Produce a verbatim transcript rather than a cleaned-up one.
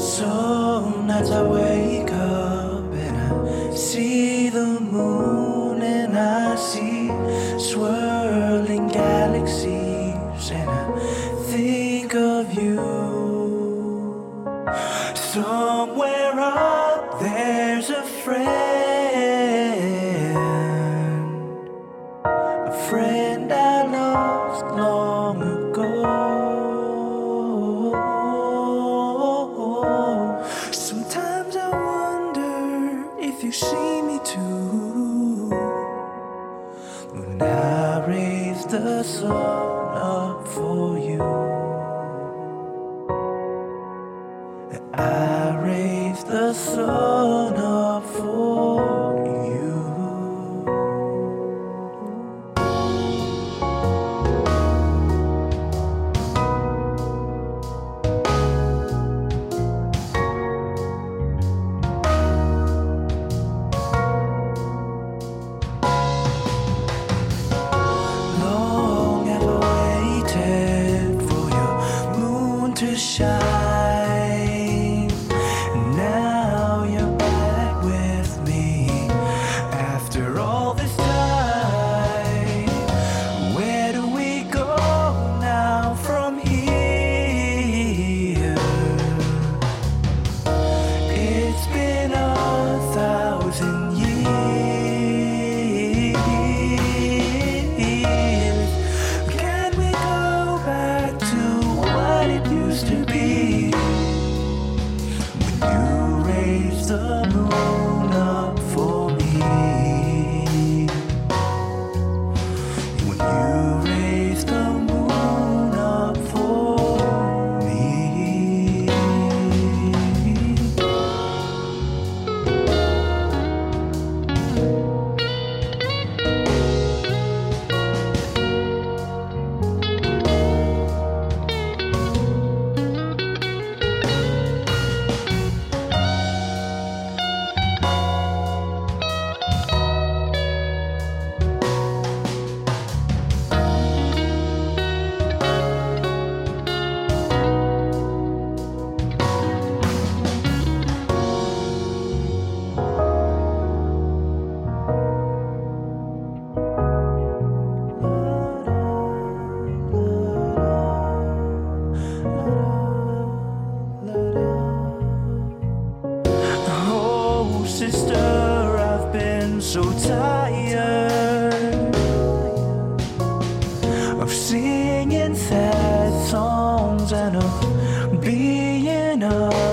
Some nights I wake up and I see the moon and I see swirling galaxies and I think of you. Somewhere up there's a friend, a friend I lost long ago. Sometimes I wonder if you see me too when I raise the sun up for you. I raise the sun up for you. Long have I waited for your moon to shine. Now you're back with me after all this time. Where do we go now from here? It's been a thousand years. Can we go back to what it used to be? You raise the moon up for me. When you raise the moon up for me. Oh, sister, I've been so tired of singing sad songs and of being a